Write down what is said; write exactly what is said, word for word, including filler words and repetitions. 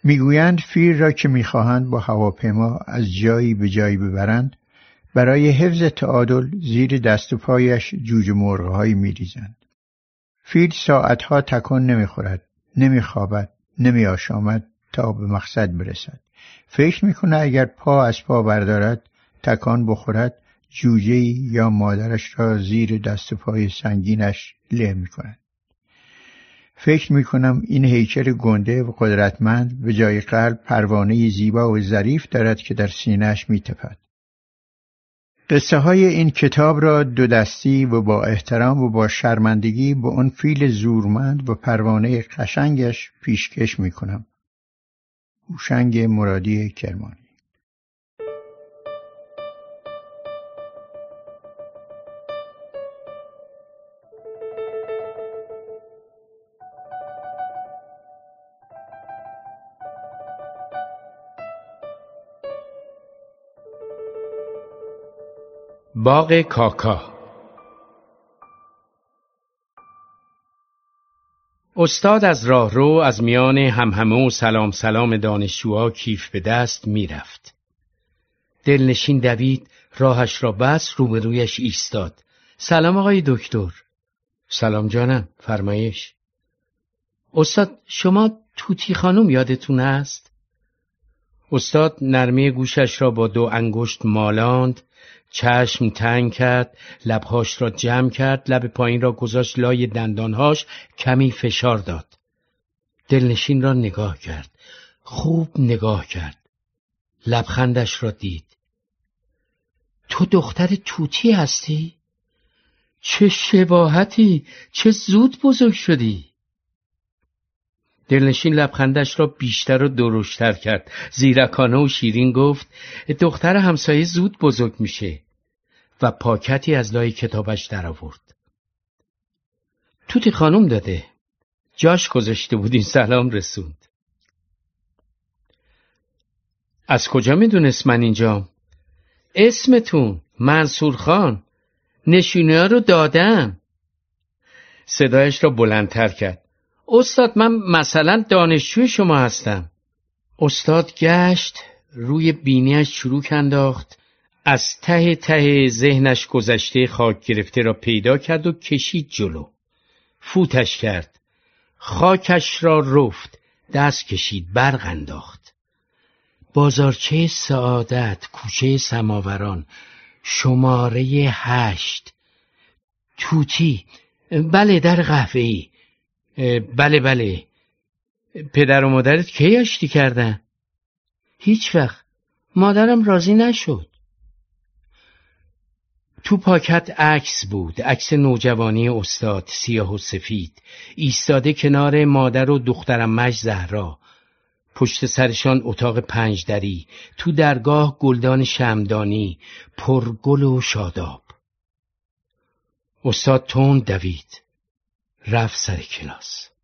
میگویند فیل را که میخواهند با هواپیما از جایی به جایی ببرند، برای حفظ تعادل زیر دست و پایش جوجه مرغ‌هایی میریزند. فیل ساعتها تکان نمیخورد، نمیخوابد، نمیآشامد تا به مقصد برسد. فکر میکنه اگر پا از پا بردارد، تکان بخورد، جوجه‌ای یا مادرش را زیر دست و پای سنگینش له میکند. فکر میکنم این هیکل گنده و قدرتمند به جای قلب پروانه زیبا و ظریف دارد که در سینه‌اش میتپد. قصه های این کتاب را دو دستی و با احترام و با شرمندگی به اون فیل زورمند و پروانه قشنگش پیشکش میکنم. هوشنگ مرادی کرمانی. باغ کاکا. استاد از راهرو از میان همهمه و سلام سلام دانشجوها کیف به دست میرفت. دلنشین دوید، راهش را بس، روبرویش ایستاد. سلام آقای دکتر. سلام جانم، فرمایش. استاد شما توتی خانم یادتون است؟ استاد نرمی گوشش را با دو انگشت مالاند، چشم تنگ کرد، لبهاش را جمع کرد، لب پایین را گذاشت لای دندانهاش، کمی فشار داد. دلنشین را نگاه کرد، خوب نگاه کرد. لبخندش را دید. تو دختر توتی هستی؟ چه شباهتی، چه زود بزرگ شدی. دلنشین لبخندش را بیشتر و درشتر کرد. زیرکانه و شیرین گفت دختر همسایه زود بزرگ میشه و پاکتی از لای کتابش در آورد. توتی خانم داده، جاش گذاشته بود، این سلام رسوند. از کجا میدونست من اینجام؟ اسمتون؟ منصور خان. نشونه ها رو دادم. صدایش را بلندتر کرد. استاد من مثلا دانشجوی شما هستم. استاد گشت، روی بینیش چروک انداخت، از ته ته ذهنش گذشته خاک گرفته را پیدا کرد و کشید جلو. فوتش کرد. خاکش را رفت، دست کشید، برق انداخت. بازارچه سعادت، کوچه سماوران، شماره هشت. توتی. بله، در قهوه‌ای. بله بله. پدر و مادرت کی آشتی کردن؟ هیچ وقت. مادرم راضی نشد. تو پاکت عکس بود، عکس نوجوانی استاد، سیاه و سفید، ایستاده کنار مادر و دخترمش زهرا. پشت سرشان اتاق پنج دری، تو درگاه گلدان شمعدانی، پرگل و شاداب. استاد تند دوید، رفت سر کلاس.